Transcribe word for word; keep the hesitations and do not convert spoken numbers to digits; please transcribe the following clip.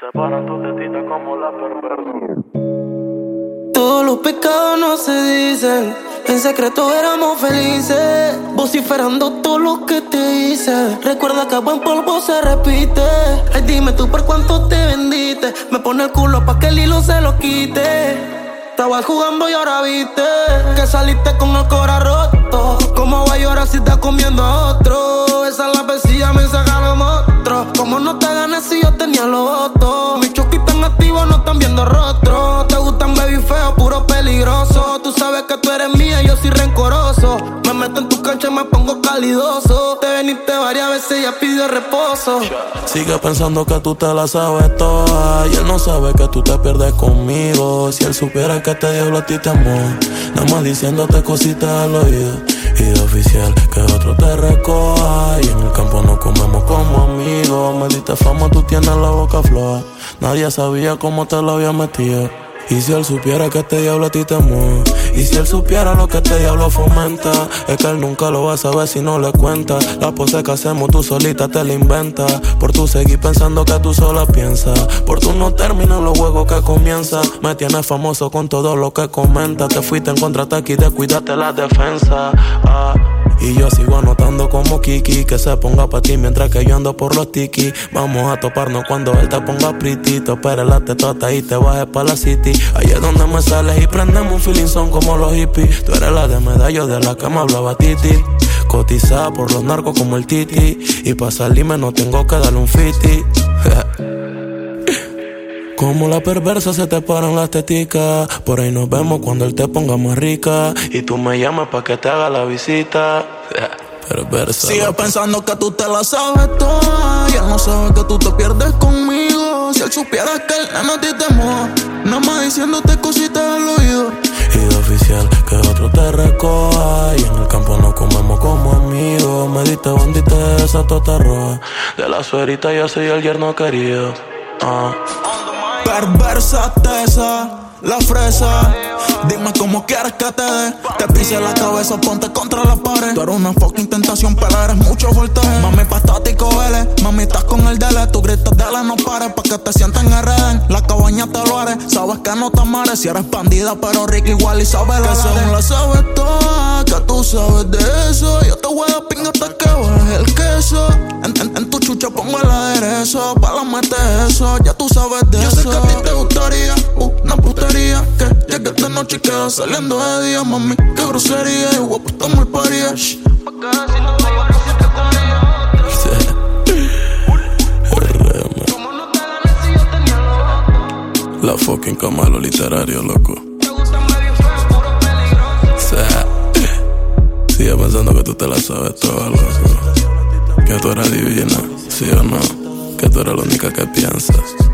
Separan tu tetita como la perversa. Todos los pecados no se dicen, en secreto éramos felices, vociferando todo lo que te hice. Recuerda que buen polvo se repite. Ay, dime tú por cuánto te vendiste. Me pone el culo pa' que el hilo se lo quite. Estaba jugando y ahora viste que saliste con el corazón roto. ¿Cómo va a llorar si estás comiendo a otro? Esa es la pesilla, me saca los monstruos. ¿Cómo no te ganas si yo tenía los votos? Mis choquis están activos, no están viendo rostro. Te gustan baby feo, puro peligroso. Tú sabes que tú eres mía, yo soy rencoroso. Me meto en tu cancha y me pongo calidoso. Te veniste varias veces y ya pidió reposo. Sigue pensando que tú te la sabes toda y él no sabe que tú te pierdes conmigo. Si él supiera que este diablo a ti te amó, nada más diciéndote cositas al oído. Y de oficial que otro te recoja. Y en el campo nos comemos como amigos. Maldita fama, tú tienes la boca floja. Nadie sabía cómo te lo había metido. Y si él supiera que este diablo a ti te amó, y si él supiera lo que este diablo fomenta, es que él nunca lo va a saber si no le cuenta. La pose que hacemos tú solita te la inventas. Por tú seguir pensando que tú sola piensas. Por tú no terminar los juegos que comienzas. Me tienes famoso con todo lo que comentas. Te fuiste en contraataque y descuidaste la defensa. Ah. Y yo sigo anotando como Kiki, que se ponga pa' ti mientras que yo ando por los tiki. Vamos a toparnos cuando él te ponga pretito. Pero la tetota y te bajes pa' la city. Ahí es donde me sales y prendemos un feeling son como los hippies. Tú eres la de medallos de la que me hablaba Titi. Cotizada por los narcos como el Titi. Y pa' salirme no tengo que darle un fifty. Como la perversa se te paran las teticas. Por ahí nos vemos cuando él te ponga más rica. Y tú me llamas pa' que te haga la visita. Perversa. Sigue loco. Pensando que tú te la sabes toda y él no sabe que tú te pierdes conmigo. Si él supiera que él no te temó, nada más diciéndote cositas al oído. Y de oficial que otro te recoja. Y en el campo nos comemos como amigos. Me diste bandita de esa tota roja. De la suerita yo soy el yerno querido. uh. Perversa tesa, la fresa. Dime cómo quieres que te dé. Te pise la cabeza, ponte contra la pared. Tú eres una fucking tentación, pero eres mucho voltaje. Mami, pa' estático, vele. Mami, estás con el dele. Tú gritas, dele, no pares. Pa' que te sientan en reden. La cabaña te lo haré. Sabes que no te amaré. Si eres bandida, pero rica igual y sabes la que según la sabes toda, que tú sabes de eso. Yo te voy a pingar hasta que bajes el queso. En, en, en tu chucha pongo el aderezo. Pa' la mete eso, ya tú sabes de yo eso. Yo sé que a ti te gustaría una putería. Que llegue de noche y queda saliendo de día. Mami, qué grosería. Y guapo está muy paría. Shh. La fucking cama de lo literario, loco. Sigue pensando que tú te la sabes toda, loco. Que tú eres divina, sí o no. Que tú eres la única que piensas.